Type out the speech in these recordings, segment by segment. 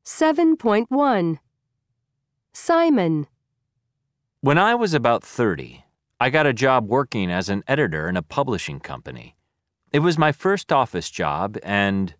7.1 Simon. When I was about 30, I got a job working as an editor in a publishing company. It was my first office job, and,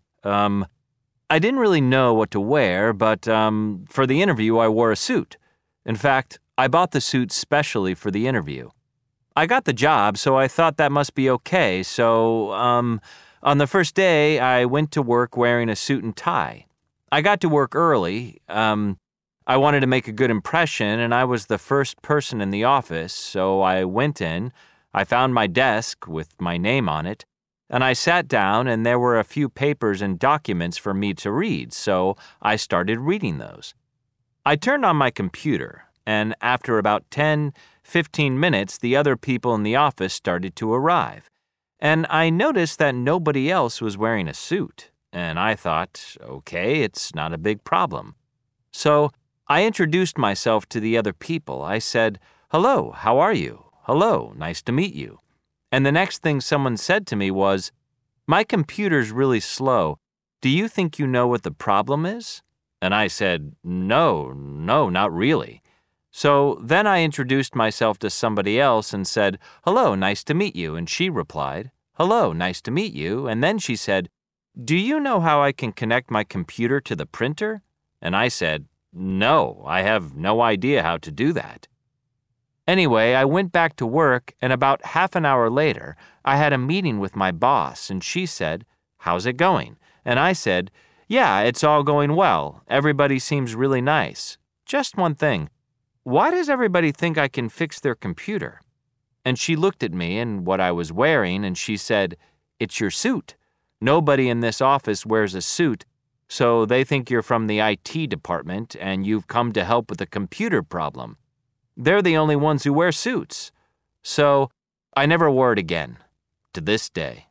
I didn't really know what to wear, but, for the interview I wore a suit. In fact, I bought the suit specially for the interview. I got the job, so I thought that must be okay, so, on the first day, I went to work wearing a suit and tie. I got to work early. I wanted to make a good impression, and I was the first person in the office, so I went in, I found my desk with my name on it, and I sat down, and there were a few papers and documents for me to read, so I started reading those. I turned on my computer, and after about 10-15 minutes, the other people in the office started to arrive, and I noticed that nobody else was wearing a suit, and I thought, okay, it's not a big problem. So I introduced myself to the other people. I said, "Hello, how are you? Hello, nice to meet you." And the next thing someone said to me was, "My computer's really slow. Do you think you know what the problem is?" And I said, No, not really. So then I introduced myself to somebody else and said, "Hello, nice to meet you." And she replied, "Hello, nice to meet you." And then she said, "Do you know how I can connect my computer to the printer?" And I said, "No, I have no idea how to do that." Anyway, I went back to work, and about half an hour later, I had a meeting with my boss, and she said, "How's it going?" And I said, "Yeah, it's all going well. Everybody seems really nice. Just one thing. Why does everybody think I can fix their computer?" And she looked at me and what I was wearing, and she said, "It's your suit. Nobody in this office wears a suit, so they think you're from the IT department and you've come to help with a computer problem. They're the only ones who wear suits." So I never wore it again, to this day.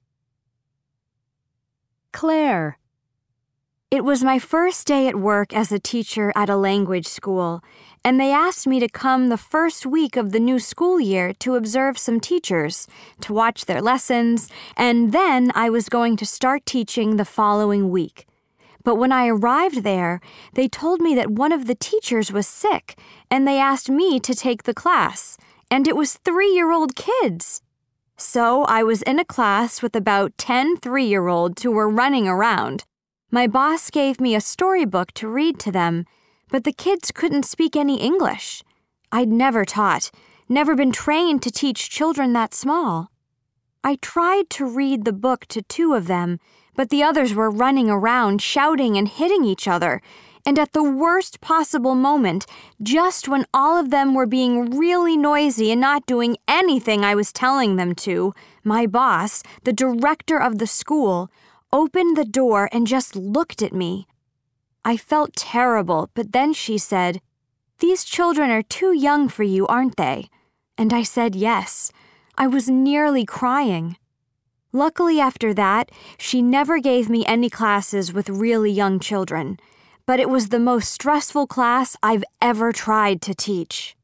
Claire. It was my first day at work as a teacher at a language school, and they asked me to come the first week of the new school year to observe some teachers, to watch their lessons, and then I was going to start teaching the following week. But when I arrived there, they told me that one of the teachers was sick, and they asked me to take the class, and it was 3-year-old kids. So I was in a class with about 10 3-year-olds who were running around. My boss gave me a storybook to read to them, but the kids couldn't speak any English. I'd never taught, never been trained to teach children that small. I tried to read the book to 2 of them, but the others were running around, shouting and hitting each other, and at the worst possible moment, just when all of them were being really noisy and not doing anything I was telling them to, my boss, the director of the school, opened the door and just looked at me. I felt terrible, but then she said, "These children are too young for you, aren't they?" And I said yes. I was nearly crying. Luckily after that, she never gave me any classes with really young children, but it was the most stressful class I've ever tried to teach.